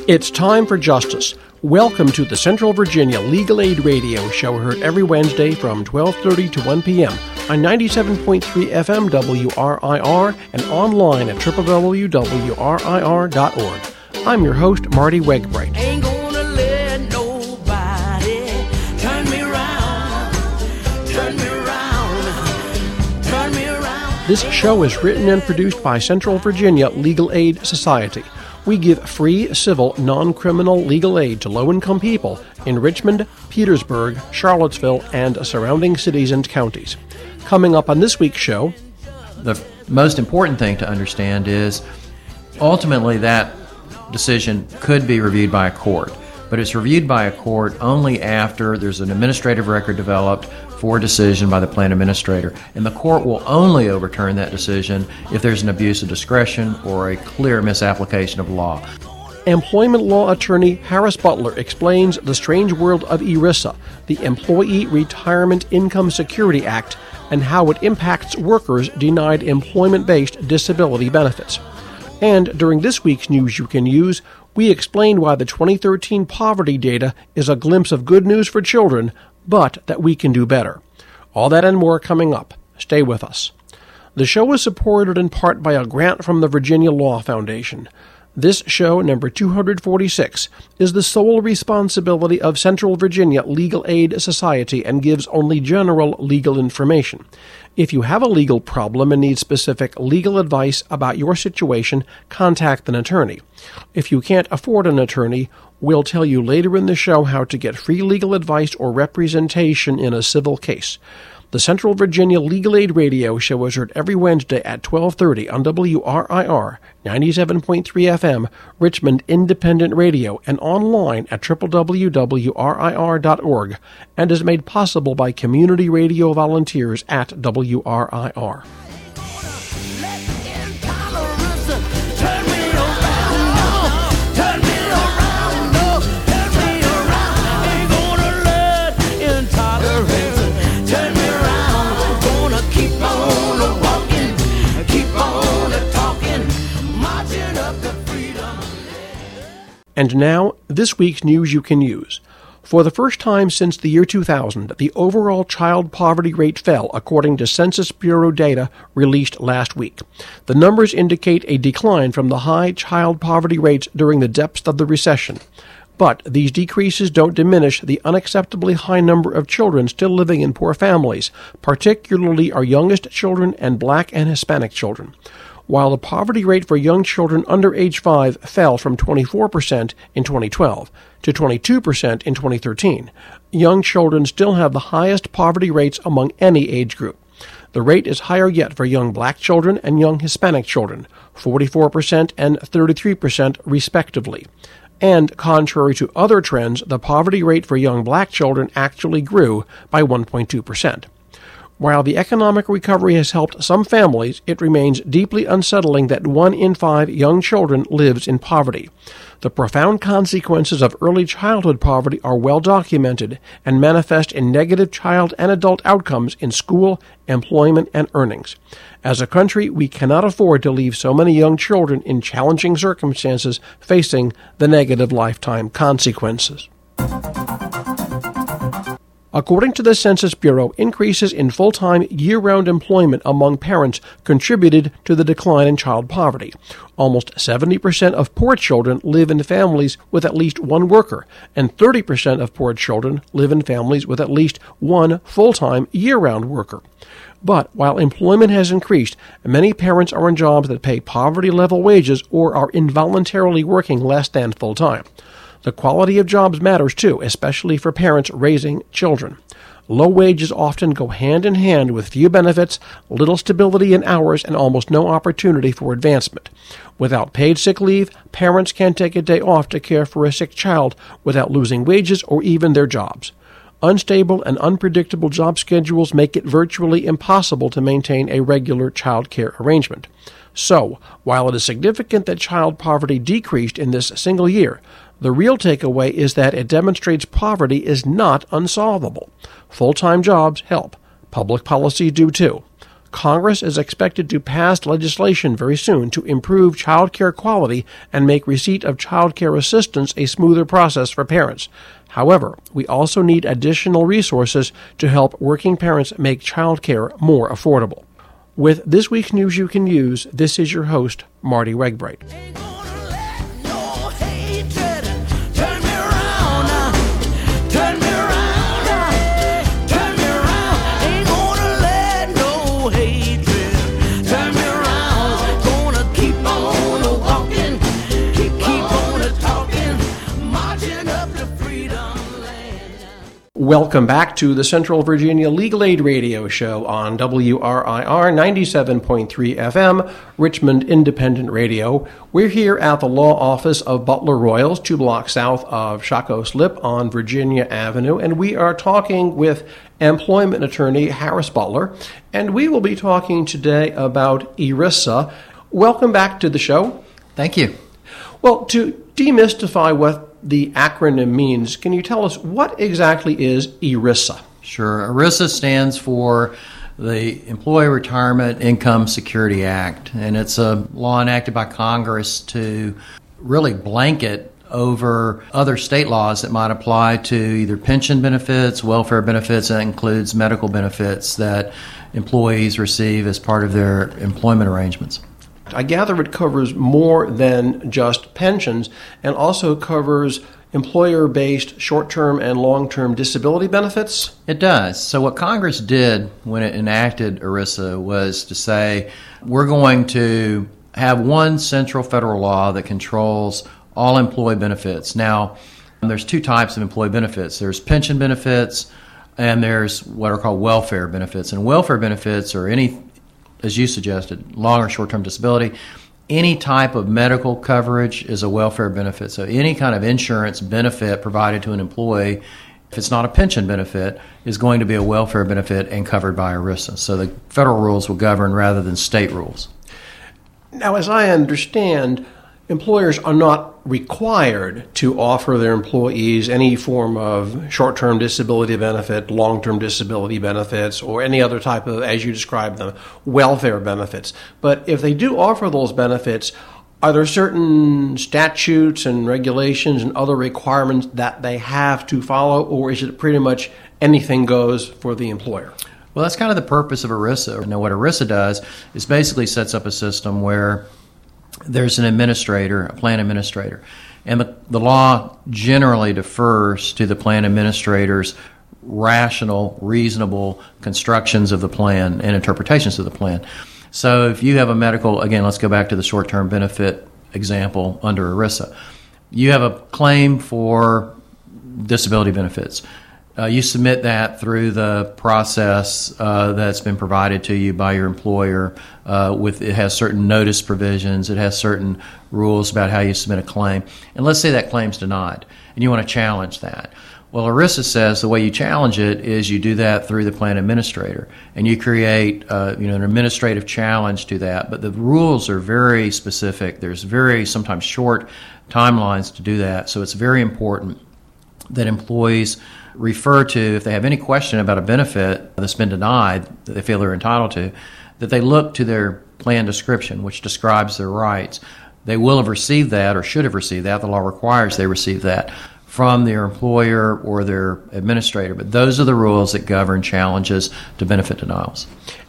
It's time for justice. Welcome to the Central Virginia Legal Aid Radio Show, heard every Wednesday from 12:30 to 1 p.m. on 97.3 FM WRIR and online at www.wrir.org. I'm your host, Marty Wegbright. Ain't gonna let nobody turn me around, turn me around, turn me around. This show is written and produced by Central Virginia Legal Aid Society. We give free, civil, non-criminal legal aid to low-income people in Richmond, Petersburg, Charlottesville, and surrounding cities and counties. Coming up on this week's show, the most important thing to understand is ultimately that decision could be reviewed by a court, but it's reviewed by a court only after there's an administrative record developed for a decision by the plan administrator, and the court will only overturn that decision if there's an abuse of discretion or a clear misapplication of law. Employment law attorney Harris Butler explains the strange world of ERISA, the Employee Retirement Income Security Act, and how it impacts workers denied employment-based disability benefits. And during this week's News You Can Use, we explain why the 2013 poverty data is a glimpse of good news for children, but that we can do better. All that and more coming up. Stay with us. The show is supported in part by a grant from the Virginia Law Foundation. This show, number 246, is the sole responsibility of Central Virginia Legal Aid Society and gives only general legal information. If you have a legal problem and need specific legal advice about your situation, contact an attorney. If you can't afford an attorney, we'll tell you later in the show how to get free legal advice or representation in a civil case. The Central Virginia Legal Aid Radio Show is heard every Wednesday at 12:30 on WRIR, 97.3 FM, Richmond Independent Radio, and online at www.wrir.org, and is made possible by community radio volunteers at WRIR. And now, this week's News You Can Use. For the first time since the year 2000, the overall child poverty rate fell, according to Census Bureau data released last week. The numbers indicate a decline from the high child poverty rates during the depths of the recession. But these decreases don't diminish the unacceptably high number of children still living in poor families, particularly our youngest children and Black and Hispanic children. While the poverty rate for young children under age 5 fell from 24% in 2012 to 22% in 2013, young children still have the highest poverty rates among any age group. The rate is higher yet for young Black children and young Hispanic children, 44% and 33% respectively. And contrary to other trends, the poverty rate for young Black children actually grew by 1.2%. While the economic recovery has helped some families, it remains deeply unsettling that 1 in 5 young children lives in poverty. The profound consequences of early childhood poverty are well documented and manifest in negative child and adult outcomes in school, employment, and earnings. As a country, we cannot afford to leave so many young children in challenging circumstances facing the negative lifetime consequences. According to the Census Bureau, increases in full-time, year-round employment among parents contributed to the decline in child poverty. Almost 70% of poor children live in families with at least one worker, and 30% of poor children live in families with at least one full-time, year-round worker. But while employment has increased, many parents are in jobs that pay poverty-level wages or are involuntarily working less than full-time. The quality of jobs matters too, especially for parents raising children. Low wages often go hand in hand with few benefits, little stability in hours, and almost no opportunity for advancement. Without paid sick leave, parents can't take a day off to care for a sick child without losing wages or even their jobs. Unstable and unpredictable job schedules make it virtually impossible to maintain a regular child care arrangement. So, while it is significant that child poverty decreased in this single year, the real takeaway is that it demonstrates poverty is not unsolvable. Full-time jobs help. Public policies do too. Congress is expected to pass legislation very soon to improve child care quality and make receipt of child care assistance a smoother process for parents. However, we also need additional resources to help working parents make child care more affordable. With this week's news you can use, this is your host, Marty Wegbright. Ain't gonna let no hatred turn me around, turn me around, turn me around. Ain't gonna let no hatred turn me around. Gonna keep on walking, keep on talking, marching up to freedom land. Welcome back to the Central Virginia Legal Aid Radio Show on WRIR 97.3 FM, Richmond Independent Radio. We're here at the law office of Butler Royals, 2 blocks south of Shockoe Slip on Virginia Avenue, and we are talking with employment attorney Harris Butler, and we will be talking today about ERISA. Welcome back to the show. Thank you. Well, to demystify what the acronym means, can you tell us what exactly is ERISA? Sure. ERISA stands for the Employee Retirement Income Security Act, and it's a law enacted by Congress to really blanket over other state laws that might apply to either pension benefits, welfare benefits, and that includes medical benefits that employees receive as part of their employment arrangements. I gather it covers more than just pensions and also covers employer-based short-term and long-term disability benefits? It does. So what Congress did when it enacted ERISA was to say, we're going to have one central federal law that controls all employee benefits. Now, there's 2 types of employee benefits. There's pension benefits and there's what are called welfare benefits. And welfare benefits are any, as you suggested, long or short-term disability. Any type of medical coverage is a welfare benefit. So any kind of insurance benefit provided to an employee, if it's not a pension benefit, is going to be a welfare benefit and covered by ERISA. So the federal rules will govern rather than state rules. Now, as I understand, employers are not required to offer their employees any form of short-term disability benefit, long-term disability benefits, or any other type of, as you described them, welfare benefits. But if they do offer those benefits, are there certain statutes and regulations and other requirements that they have to follow, or is it pretty much anything goes for the employer? Well, that's kind of the purpose of ERISA. Now, what ERISA does is basically sets up a system where there's an administrator, a plan administrator, and the law generally defers to the plan administrator's rational, reasonable constructions of the plan and interpretations of the plan. So if you have a medical, again, let's go back to the short-term benefit example under ERISA. You have a claim for disability benefits. You submit that through the process that's been provided to you by your employer. It has certain notice provisions. It has certain rules about how you submit a claim. And let's say that claim's denied, and you want to challenge that. Well, ERISA says the way you challenge it is you do that through the plan administrator, and you create an administrative challenge to that. But the rules are very specific. There's very sometimes short timelines to do that. So it's very important that employees refer to, if they have any question about a benefit that's been denied that they feel they're entitled to, that they look to their plan description, which describes their rights. They will have received that or should have received that. The law requires they receive that from their employer or their administrator. But those are the rules that govern challenges to benefit denials.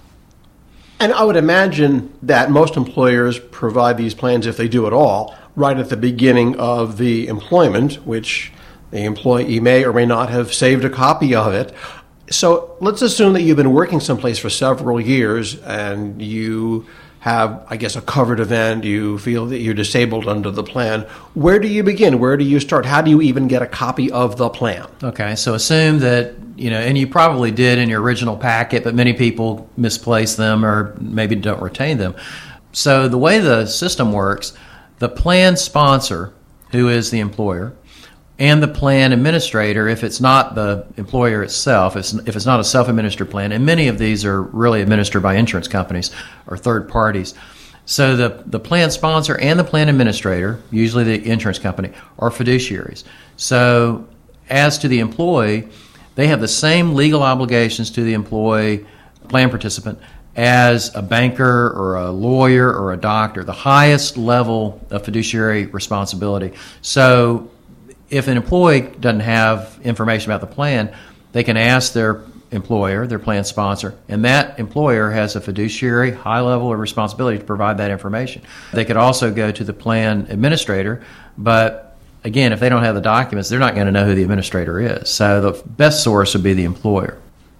And I would imagine that most employers provide these plans, if they do at all, right at the beginning of the employment, which the employee may or may not have saved a copy of it. So let's assume that you've been working someplace for several years and you have, I guess, a covered event. You feel that you're disabled under the plan. Where do you begin? Where do you start? How do you even get a copy of the plan? Okay, so assume that, and you probably did in your original packet, but many people misplace them or maybe don't retain them. So the way the system works, the plan sponsor, who is the employer, and the plan administrator, if it's not the employer itself, if it's not a self-administered plan, and many of these are really administered by insurance companies or third parties. So the plan sponsor and the plan administrator, usually the insurance company, are fiduciaries. So as to the employee, they have the same legal obligations to the employee plan participant as a banker or a lawyer or a doctor, the highest level of fiduciary responsibility. So if an employee doesn't have information about the plan, they can ask their employer, their plan sponsor, and that employer has a fiduciary high level of responsibility to provide that information. They could also go to the plan administrator, but again, if they don't have the documents, they're not going to know who the administrator is. So the best source would be the employer.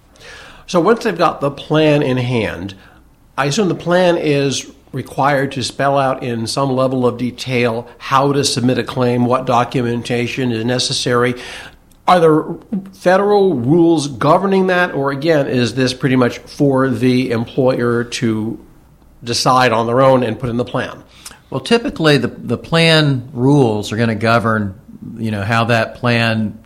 So once they've got the plan in hand, I assume the plan is required to spell out in some level of detail how to submit a claim, what documentation is necessary. Are there federal rules governing that, or again, is this pretty much for the employer to decide on their own and put in the plan? Well, typically the plan rules are going to govern, how that plan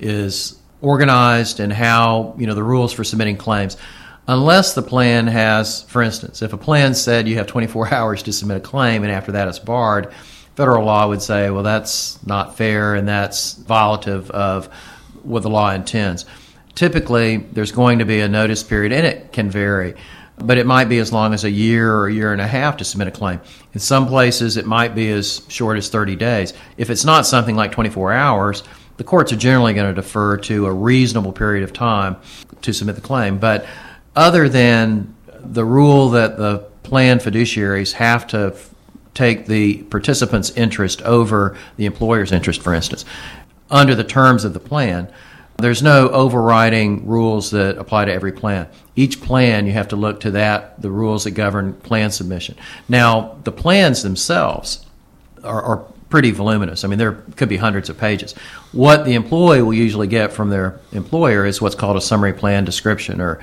is organized and how, the rules for submitting claims. Unless the plan has, for instance, if a plan said you have 24 hours to submit a claim and after that it's barred, federal law would say, well, that's not fair and that's violative of what the law intends. Typically, there's going to be a notice period, and it can vary, but it might be as long as a year or a year and a half to submit a claim. In some places, it might be as short as 30 days. If it's not something like 24 hours, the courts are generally going to defer to a reasonable period of time to submit the claim. But other than the rule that the plan fiduciaries have to take the participant's interest over the employer's interest, for instance, under the terms of the plan, there's no overriding rules that apply to every plan. Each plan, you have to look to the rules that govern plan submission. Now, the plans themselves are pretty voluminous. I mean, there could be hundreds of pages. What the employee will usually get from their employer is what's called a summary plan description, or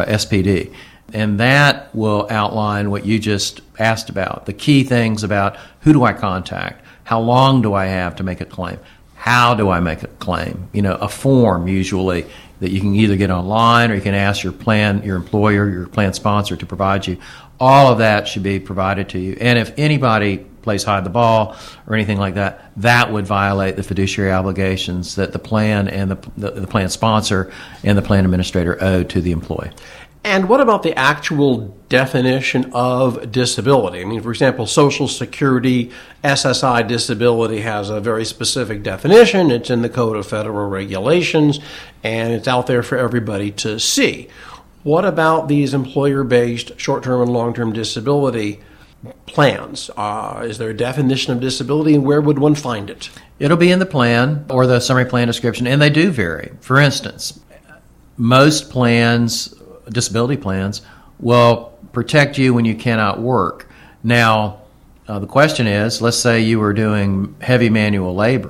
SPD. And that will outline what you just asked about, the key things about who do I contact, how long do I have to make a claim, how do I make a claim? A form usually that you can either get online or you can ask your employer, your plan sponsor to provide you. All of that should be provided to you. And if anybody plays hide the ball or anything like that, that would violate the fiduciary obligations that the plan and the plan sponsor and the plan administrator owe to the employee. And what about the actual definition of disability? I mean, for example, Social Security, SSI disability has a very specific definition. It's in the Code of Federal Regulations, and it's out there for everybody to see. What about these employer-based short-term and long-term disability plans? Is there a definition of disability, and where would one find it? It'll be in the plan or the summary plan description, and they do vary. For instance, most plans, disability plans, will protect you when you cannot work. Now, the question is, let's say you were doing heavy manual labor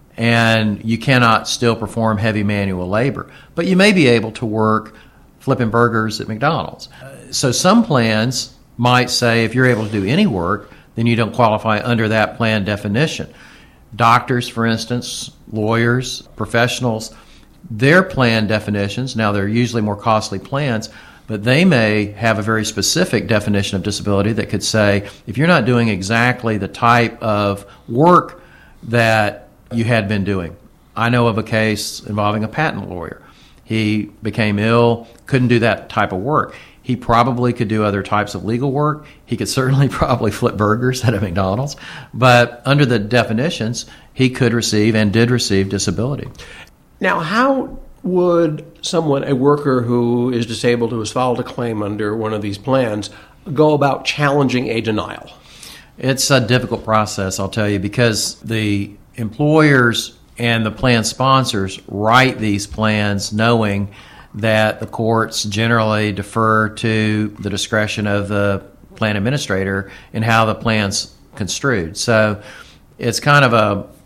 and you cannot still perform heavy manual labor, but you may be able to work flipping burgers at McDonald's. So some plans might say if you're able to do any work, then you don't qualify under that plan definition. Doctors, for instance, lawyers, professionals, their plan definitions, now they're usually more costly plans, but they may have a very specific definition of disability that could say, if you're not doing exactly the type of work that you had been doing. I know of a case involving a patent lawyer. He became ill, couldn't do that type of work. He probably could do other types of legal work. He could certainly probably flip burgers at a McDonald's. But under the definitions, he could receive and did receive disability. Now, how would someone, a worker who is disabled, who has filed a claim under one of these plans, go about challenging a denial? It's a difficult process, I'll tell you, because the employers and the plan sponsors write these plans knowing that the courts generally defer to the discretion of the plan administrator in how the plan's construed. So it's kind of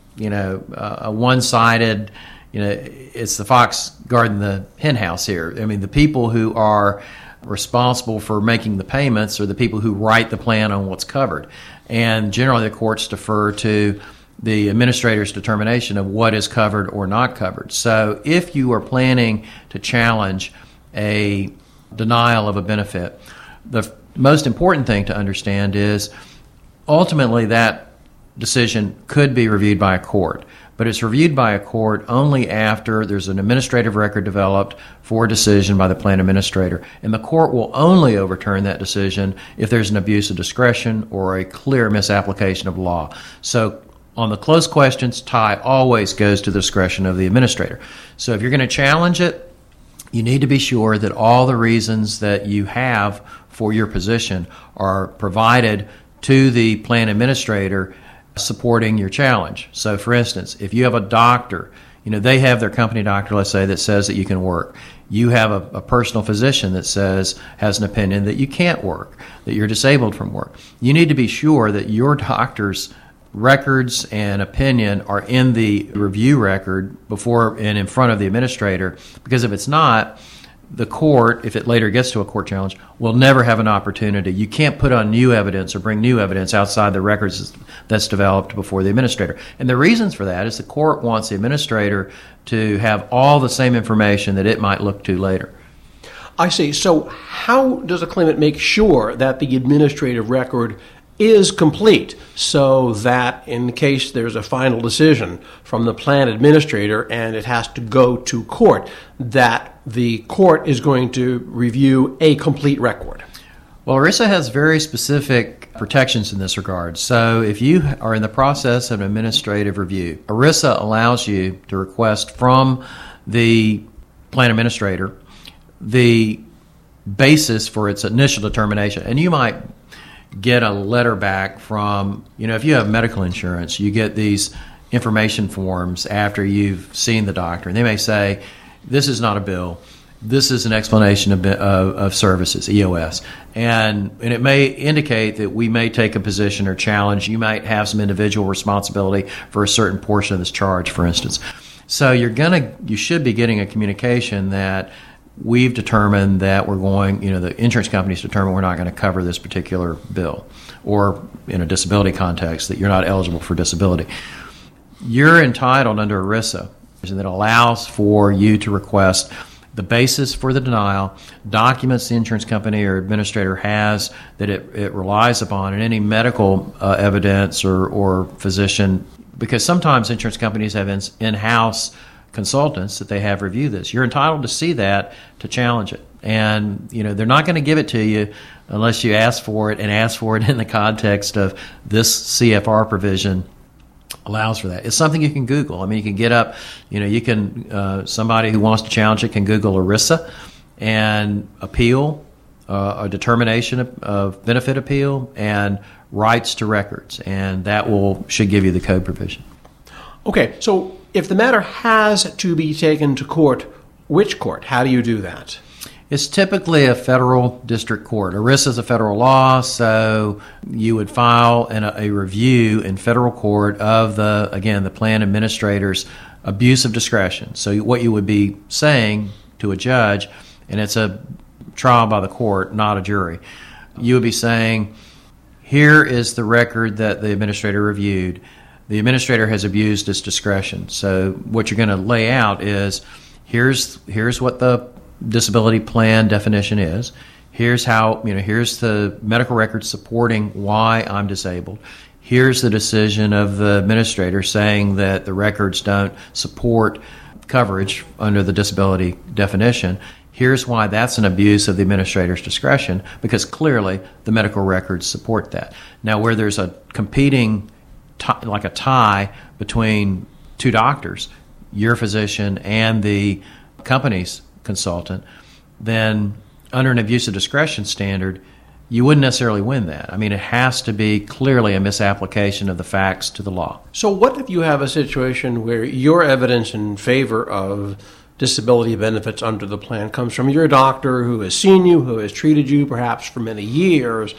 a one-sided, it's the fox guarding the hen house here. I mean, the people who are responsible for making the payments are the people who write the plan on what's covered. And generally the courts defer to the administrator's determination of what is covered or not covered. So if you are planning to challenge a denial of a benefit, the most important thing to understand is ultimately that decision could be reviewed by a court. but it's reviewed by a court only after there's an administrative record developed for a decision by the plan administrator. And the court will only overturn that decision if there's an abuse of discretion or a clear misapplication of law. So on the close questions, tie always goes to the discretion of the administrator. So if you're going to challenge it, you need to be sure that all the reasons that you have for your position are provided to the plan administrator supporting your challenge. So for instance, if you have a doctor, they have their company doctor, let's say, that says that you can work. You have a personal physician that has an opinion that you can't work, that you're disabled from work. You need to be sure that your doctor's records and opinion are in the review record before and in front of the administrator, because if it's not, the court, if it later gets to a court challenge, will never have an opportunity. You can't put on new evidence or bring new evidence outside the records that's developed before the administrator. And the reasons for that is the court wants the administrator to have all the same information that it might look to later. I see. So how does a claimant make sure that the administrative record is complete so that in case there's a final decision from the plan administrator and it has to go to court, that the court is going to review a complete record? Well, ERISA has very specific protections in this regard. So if you are in the process of an administrative review, ERISA allows you to request from the plan administrator the basis for its initial determination. And you might get a letter back from, if you have medical insurance, you get these information forms after you've seen the doctor. And they may say, this is not a bill. This is an explanation of services, EOS. And it may indicate that we may take a position or challenge. You might have some individual responsibility for a certain portion of this charge, for instance. So you should be getting a communication that we've determined that we're going, the insurance companies determined we're not going to cover this particular bill, or in a disability context that you're not eligible for disability. You're entitled under ERISA that allows for you to request the basis for the denial, documents the insurance company or administrator has that it relies upon, and any medical evidence or physician, because sometimes insurance companies have in-house consultants that they have review this. You're entitled to see that to challenge it. And, they're not going to give it to you unless you ask for it, and ask for it in the context of this CFR provision allows for that. It's something you can Google. I mean, you can get up, you can, somebody who wants to challenge it can Google ERISA and appeal, a determination of benefit appeal, and rights to records. And that should give you the code provision. Okay, so if the matter has to be taken to court, which court? How do you do that? It's typically a federal district court. ERISA is a federal law, so you would file a review in federal court of the plan administrator's abuse of discretion. So what you would be saying to a judge, and it's a trial by the court, not a jury, you would be saying, here is the record that the administrator reviewed. The administrator has abused its discretion. So what you're going to lay out is, here's what the disability plan definition is. Here's how, here's the medical record supporting why I'm disabled. Here's the decision of the administrator saying that the records don't support coverage under the disability definition. Here's why that's an abuse of the administrator's discretion, because clearly the medical records support that. Now, where there's a competing like a tie between two doctors, your physician and the company's consultant, then under an abuse of discretion standard, you wouldn't necessarily win that. I mean, it has to be clearly a misapplication of the facts to the law. So what if you have a situation where your evidence in favor of disability benefits under the plan comes from your doctor who has seen you, who has treated you perhaps for many years,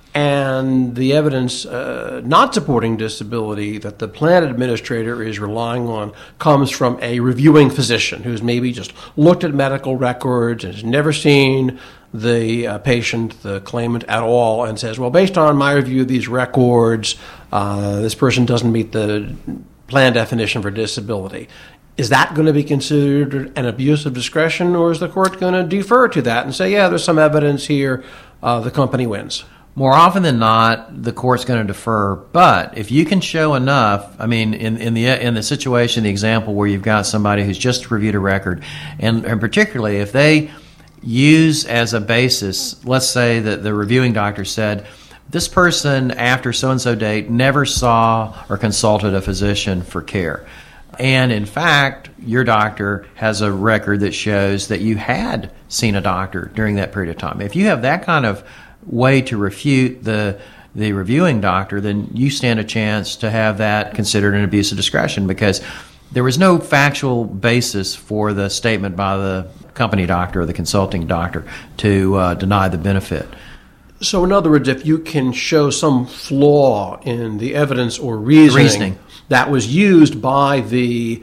and the evidence not supporting disability that the plan administrator is relying on comes from a reviewing physician who's maybe just looked at medical records and has never seen the patient, the claimant, at all, and says, well, based on my review of these records, this person doesn't meet the plan definition for disability. Is that going to be considered an abuse of discretion, or is the court going to defer to that and say, yeah, there's some evidence here, the company wins? More often than not, the court's going to defer. But if you can show enough, I mean, in the situation, the example where you've got somebody who's just reviewed a record, and particularly if they use as a basis, let's say that the reviewing doctor said, this person after so-and-so date never saw or consulted a physician for care. And in fact, your doctor has a record that shows that you had seen a doctor during that period of time. If you have that kind of way to refute the reviewing doctor, then you stand a chance to have that considered an abuse of discretion, because there was no factual basis for the statement by the company doctor or the consulting doctor to deny the benefit. So in other words, if you can show some flaw in the evidence or reasoning that was used by the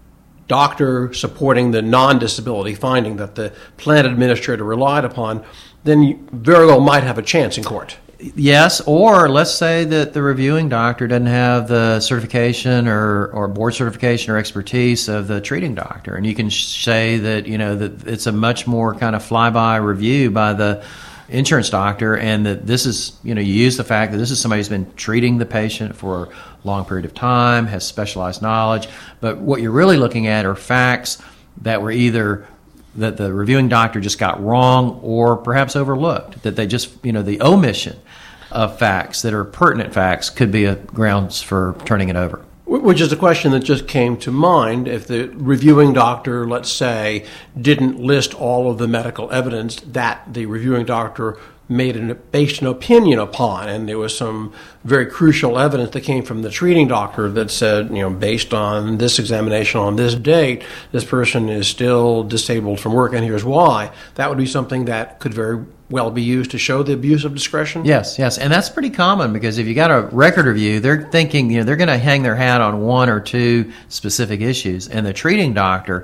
doctor supporting the non-disability finding that the plan administrator relied upon, then you very well might have a chance in court. Yes, or let's say that the reviewing doctor doesn't have the certification or board certification or expertise of the treating doctor, and you can say that that it's a much more kind of flyby review by the insurance doctor, and that this is you use the fact that this is somebody who's been treating the patient for a long period of time, has specialized knowledge, but what you're really looking at are facts that were either that the reviewing doctor just got wrong or perhaps overlooked, that they just, the omission of facts that are pertinent facts could be a grounds for turning it over. Which is a question that just came to mind. If the reviewing doctor, let's say, didn't list all of the medical evidence that the reviewing doctor based an opinion upon, and there was some very crucial evidence that came from the treating doctor that said, based on this examination on this date, this person is still disabled from work, and here's why. That would be something that could very well be used to show the abuse of discretion? Yes, and that's pretty common, because if you got a record review, they're thinking, they're going to hang their hat on one or two specific issues, and the treating doctor,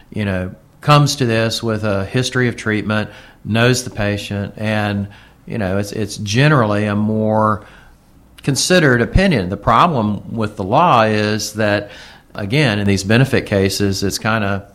comes to this with a history of treatment, knows the patient, and it's generally a more considered opinion. The problem with the law is that, again, in these benefit cases, it's the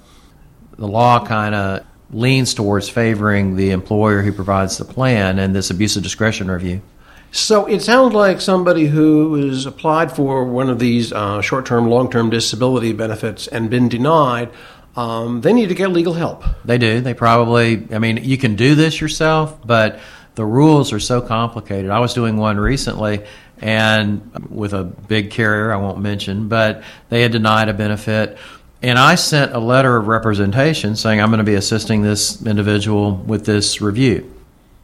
law kind of leans towards favoring the employer who provides the plan and this abuse of discretion review. So it sounds like somebody who has applied for one of these short-term, long-term disability benefits and been denied, they need to get legal help. They do. They probably, you can do this yourself, but the rules are so complicated. I was doing one recently, and with a big carrier I won't mention, but they had denied a benefit. And I sent a letter of representation saying I'm going to be assisting this individual with this review.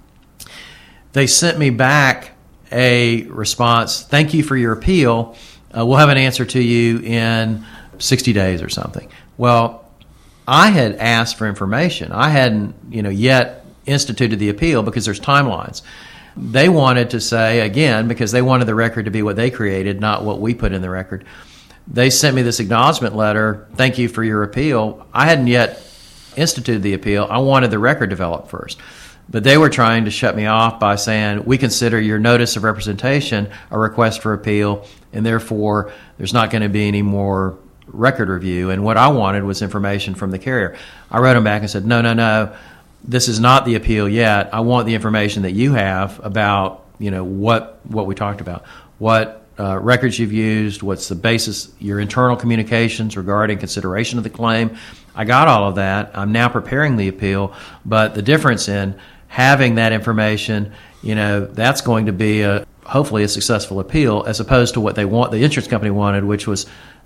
They sent me back a response, thank you for your appeal. We'll have an answer to you in 60 days or something. Well, I had asked for information. I hadn't, yet instituted the appeal because there's timelines. They wanted to say, again, because they wanted the record to be what they created, not what we put in the record. They sent me this acknowledgement letter, thank you for your appeal. I hadn't yet instituted the appeal. I wanted the record developed first. But they were trying to shut me off by saying, we consider your notice of representation a request for appeal, and therefore there's not going to be any more record review. And what I wanted was information from the carrier. I wrote them back and said, no, this is not the appeal yet. I want the information that you have about, what we talked about, what records you've used, what's the basis, your internal communications regarding consideration of the claim. I got all of that. I'm now preparing the appeal, but the difference in having that information, that's going to be hopefully a successful appeal, as opposed to what the insurance company wanted, which was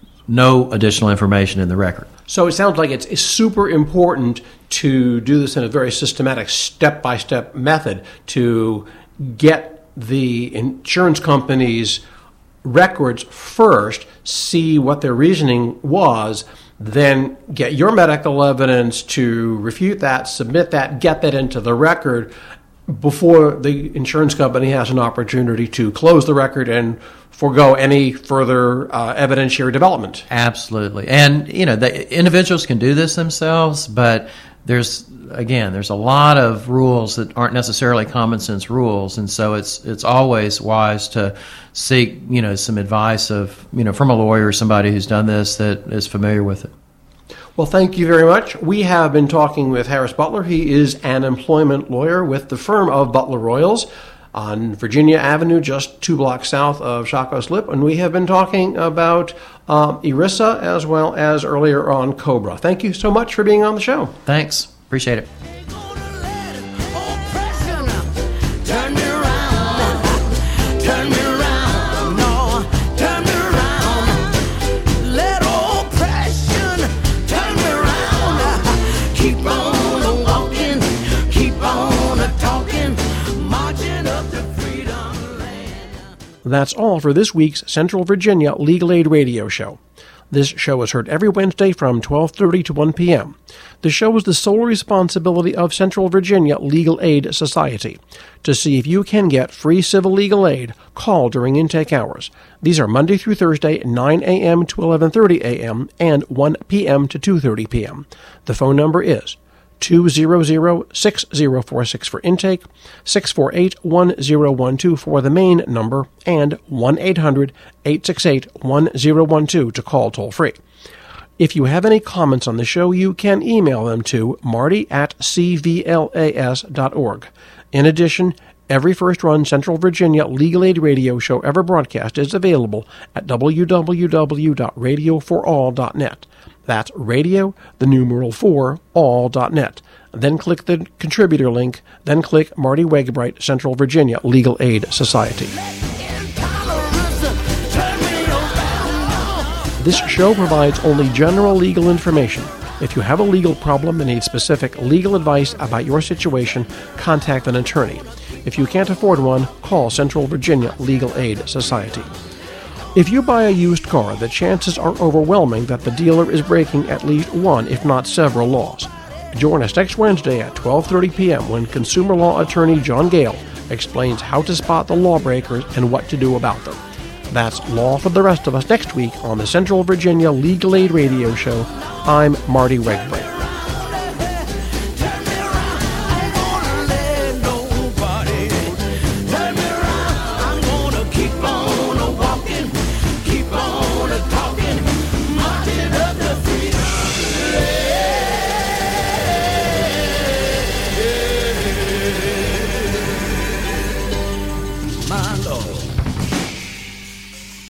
no additional information in the record. So it sounds like it's super important to do this in a very systematic, step-by-step method to get the insurance company's records first, see what their reasoning was, then get your medical evidence to refute that, submit that, get that into the record before the insurance company has an opportunity to close the record and forego any further evidentiary development. Absolutely. And, the individuals can do this themselves, but there's a lot of rules that aren't necessarily common sense rules, and so it's always wise to seek, some advice from a lawyer or somebody who's done this that is familiar with it. Well, thank you very much. We have been talking with Harris Butler. He is an employment lawyer with the firm of Butler Royals. on Virginia Avenue, just 2 blocks south of Shockoe Slip. And we have been talking about ERISA as well as earlier on COBRA. Thank you so much for being on the show. Thanks. Appreciate it. That's all for this week's Central Virginia Legal Aid Radio Show. This show is heard every Wednesday from 12:30 to 1 p.m. The show is the sole responsibility of Central Virginia Legal Aid Society. To see if you can get free civil legal aid, call during intake hours. These are Monday through Thursday, 9 a.m. to 11:30 a.m. and 1 p.m. to 2:30 p.m. The phone number is 200-6046 for intake, 648-1012 for the main number, and 1-800-868-1012 to call toll-free. If you have any comments on the show, you can email them to marty@cvlas.org. In addition, every first-run Central Virginia Legal Aid radio show ever broadcast is available at www.radioforall.net. That's radio, the numeral 4, all.net. Then click the contributor link, then click Marty Wegbright, Central Virginia Legal Aid Society. This show provides only general legal information. If you have a legal problem and need specific legal advice about your situation, contact an attorney. If you can't afford one, call Central Virginia Legal Aid Society. If you buy a used car, the chances are overwhelming that the dealer is breaking at least one, if not several, laws. Join us next Wednesday at 12:30 p.m. when consumer law attorney John Gale explains how to spot the lawbreakers and what to do about them. That's Law for the rest of us next week on the Central Virginia Legal Aid Radio Show. I'm Marty Wegbright.